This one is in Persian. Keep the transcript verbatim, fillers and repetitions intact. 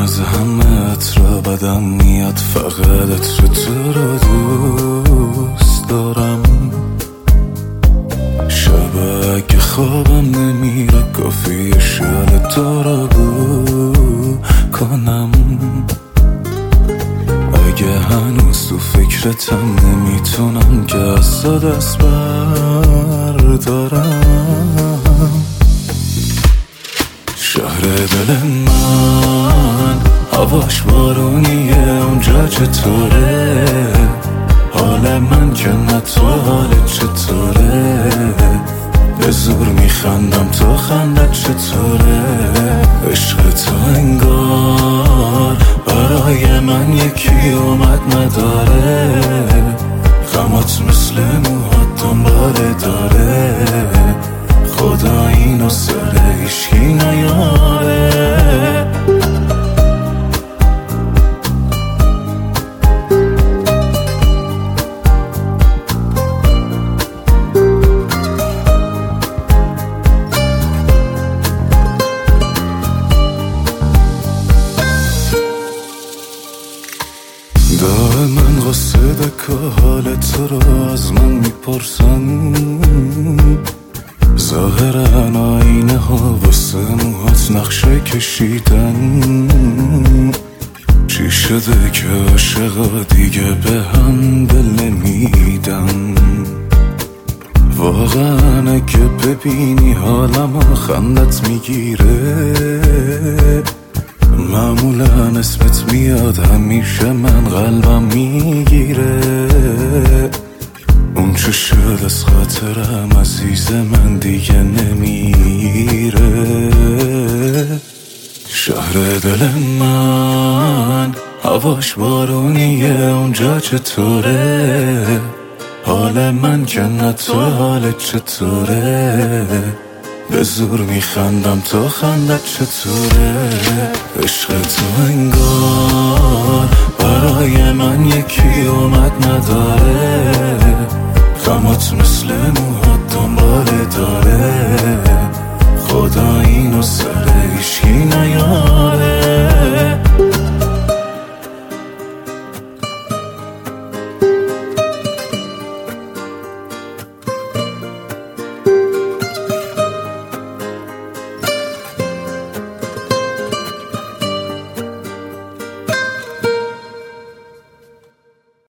از همه عطر بدم میاد، فقط عطر تو رو دوست دارم. شب اگه خوابم نمیره کافیه شل تو رو بو کنم. اگه هنوز تو فکرتم نمیتونم که از تو دست بردارم. شهر دل من هواش بارونیه، اونجا چطوره؟ حال من که نه تو حالت چطوره؟ به زور میخندم تو خندت چطوره؟ عشق تو انگار برای من یکی اومد نداره، غمات مثل موهات دنباله داره. خدا اینو سر هیچکی نیاره. دائما قصده که حالت رو از من میپرسن، ظاهرن آینه ها واسه موهات نقشه کشیدن. چی شده که عاشقا دیگه به هم دل نمیدن؟ واقعا اگه ببینی حالم خندت میگیره. معمولا اسمت میاد همیشه من قلبم میگیره. اون چه شد از خاطرم عزیز من دیگه نمیره. شهر دل من هواش بارونیه، اونجا چطوره؟ حال من که نه تو حالت چطوره؟ به زور میخندم تو خندت چطوره؟ عشق تو انگار برای من یکی اومد نداره، غمات مثل موهات دنباله داره.